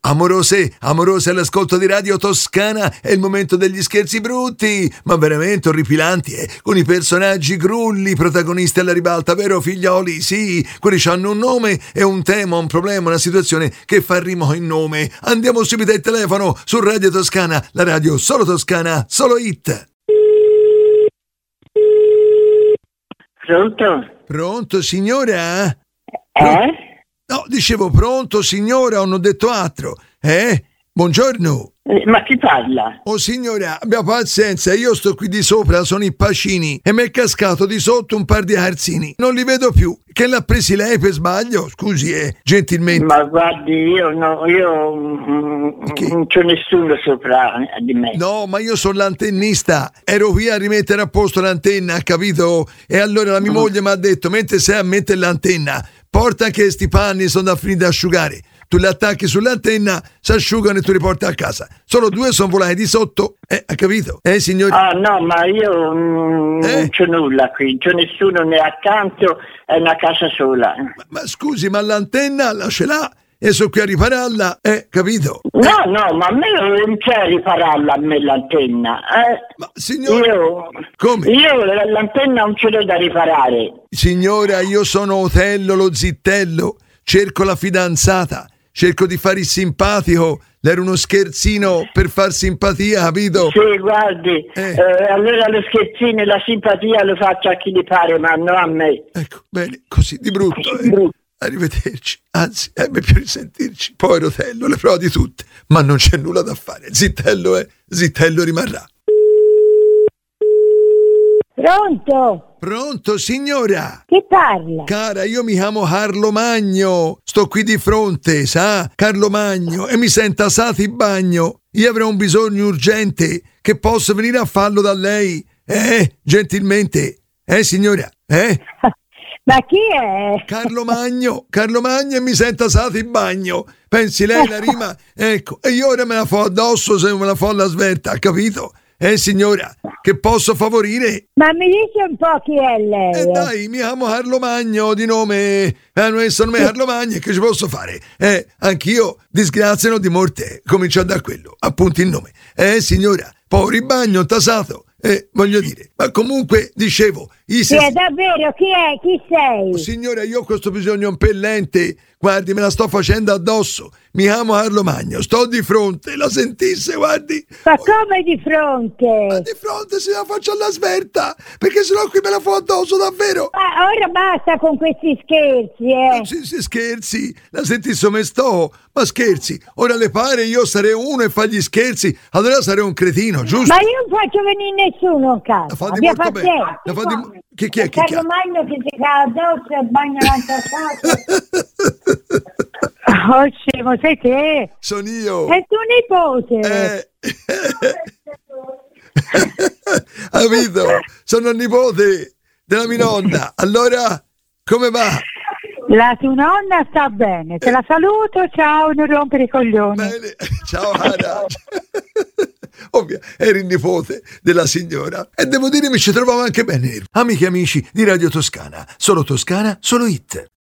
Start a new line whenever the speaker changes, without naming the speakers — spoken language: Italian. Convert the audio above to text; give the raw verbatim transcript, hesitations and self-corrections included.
Amorose, amorose all'ascolto di Radio Toscana, è il momento degli scherzi brutti, ma veramente orripilanti, eh? Con i personaggi grulli, protagonisti alla ribalta, vero figlioli? Sì, quelli hanno un nome e un tema, un problema, una situazione che fa rimo in nome. Andiamo subito al telefono su Radio Toscana, la radio solo toscana, solo hit.
Pronto?
Pronto, signora?
Eh?
No, dicevo pronto, signora, non ho detto altro. Eh? Buongiorno.
Eh, Ma chi parla?
Oh, signora, abbia pazienza, io sto qui di sopra, sono i Pacini, e mi è cascato di sotto un par di arzini. Non li vedo più. Che l'ha presi lei per sbaglio? Scusi, eh, gentilmente.
Ma guardi, io, no, io mm,
Che?
non c'è nessuno sopra di me.
No, ma io sono l'antennista. Ero qui a rimettere a posto l'antenna, capito? E allora la mia moglie mi ha detto, mentre sei a mettere l'antenna, porta anche sti panni, sono da finire da asciugare. Tu li attacchi sull'antenna, si asciugano e tu li porti a casa. Solo due sono volati di sotto. Eh, ha capito? Eh, signore?
Ah no, ma io mm,
Eh?
non c'è nulla qui, non c'è nessuno né accanto, è una casa sola.
Ma, ma scusi, ma l'antenna la ce l'ha? E sono qui a ripararla, eh, capito?
No, no, ma a me non c'è ripararla a me l'antenna. Eh?
Ma signora,
Io,
come?
io l'antenna non ce l'ho da riparare.
Signora, io sono Otello lo zittello, cerco la fidanzata, cerco di fare il simpatico, era uno scherzino per far simpatia, capito?
Sì, guardi,
Eh.
eh, allora lo scherzino e la simpatia lo faccio a chi gli pare, ma non a me.
Ecco, bene, così, di brutto.
Così di
eh.
brutto.
Arrivederci, anzi, ebbe più risentirci. Povero Tello, le prove di tutte, ma non c'è nulla da fare. Zittello è, zittello rimarrà.
Pronto?
Pronto, signora?
Chi parla?
Cara, io mi chiamo Carlo Magno, sto qui di fronte, sa? Carlo Magno, e mi senta sati bagno. Io avrei un bisogno urgente, che posso venire a farlo da lei? Eh, gentilmente? Eh, signora? Eh?
Ma chi è?
Carlo Magno, Carlo Magno e mi senta sati bagno. Pensi lei la rima? Ecco, e io ora me la fo addosso se me la fo alla svelta, capito? Eh, signora, che posso favorire?
Ma mi dice un po' chi è lei?
Eh dai, mi chiamo Carlo Magno, di nome... Eh, non sono me Carlo Magno, che ci posso fare? Eh, anch'io, disgraziano di morte, comincio da quello, appunto il nome. Eh, signora, poveri bagno, tasato, eh, voglio dire. Ma comunque, dicevo... i
Sì, è davvero, chi è? Chi sei?
Oh, signora, io ho questo bisogno impellente, guardi, me la sto facendo addosso. Mi chiamo Carlo Magno, sto di fronte, la sentisse, guardi.
Ma come di fronte?
Ma di fronte se la faccio alla svelta, perché sennò qui me la fo addosso, davvero.
Ma ora basta con questi scherzi, eh?
Sì, sì, scherzi, la sentisse come sto, ma scherzi, ora le pare io sarei uno e fa gli scherzi, allora sarei un cretino, giusto?
Ma io non faccio venire nessuno a casa.
La fa di
Abbia
molto bene.
pazienza.
La fa di... Chi, chi è? Chi, chi
Carlo Magno che si cava addosso e bagna la casa. Oh, scemo, sei te?
Sono io.
È tuo nipote.
Eh. Capito? Sono il nipote della mia nonna. Allora, come va?
La tua nonna sta bene, te la saluto, ciao, non rompere i coglioni.
Bene. Ciao Ana. Ovvio, eri il nipote della signora e devo dire mi ci trovavo anche bene. Amiche e amici di Radio Toscana, solo Toscana, solo hit.